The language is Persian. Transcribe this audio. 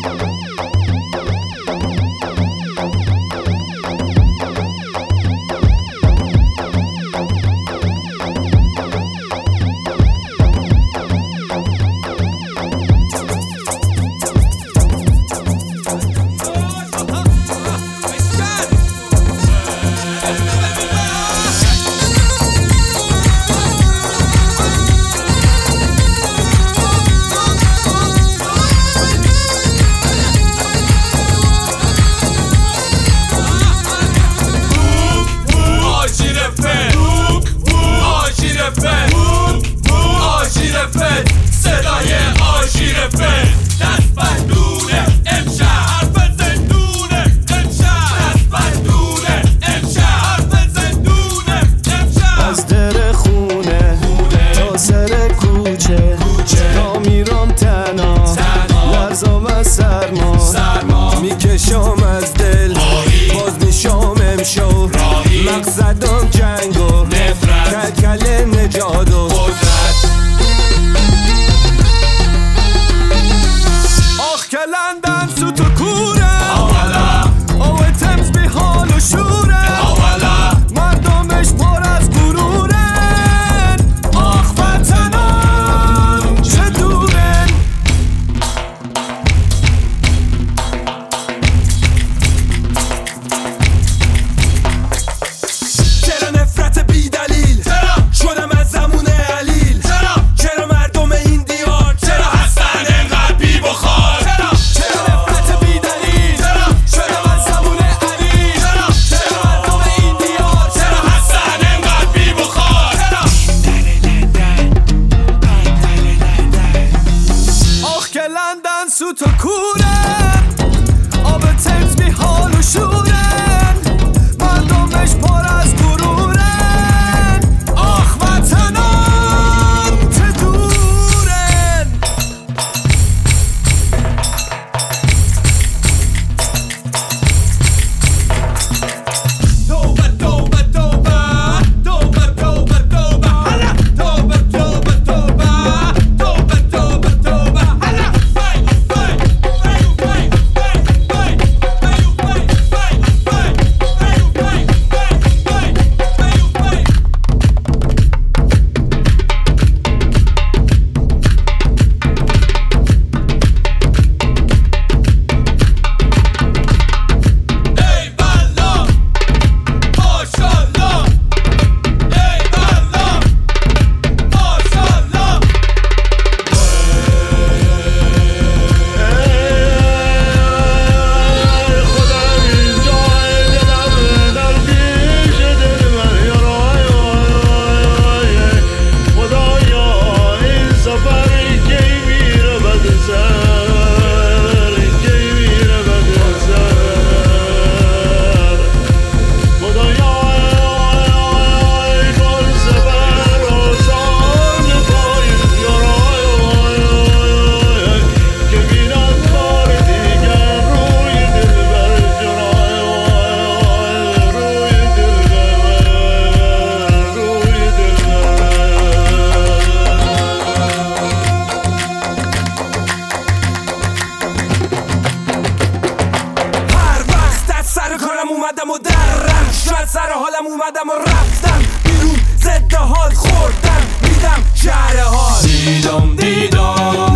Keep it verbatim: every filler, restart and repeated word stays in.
میکشم از دل باز میشم امشو مقصدم جنگ و نفرت کلکل نجات و قدرت. آخ که لندن سوت و کوره آولا او تمز بی حال و شوره آولا مردمش پر از غرورن. آخ وطنم چه دورن. چرا نفرت بی دلیل شدم از زمون علیل. چرا مردم این دیار چرا هستن انقدر بی بخار. چرا نفرت بی دلیل شدم از زمون علیل. چرا مردم این دیار چرا هستن انقدر بی بخار. آخ که لندن سوت و کورن آب تمز بی حال و شورن مردمش پر از غرورن. آخ وطنم چه دورن. توبه توبه توبه توبه توبه توبه هلا توبه توبه توبه توبه توبه توبه هلا فای فای فای فای فای فای فای فای فای فای. ای والله ماشاءالله ای والله ماشاءالله. خودم اینجا دلم در پیش دل من یارای خدایا این سفر کی میره بد سر کی میره بد سر خدایا کن سفر آسان پای یارای که بینم بار دیگر روی دلبر جرای روی دلبر روی دلبر. هر وقت از سر کارم اومدم و درم شاید سر حالم اومدم و رفتم بیرون ضد حال خوردم میدم شهر حال. دیدم دیدم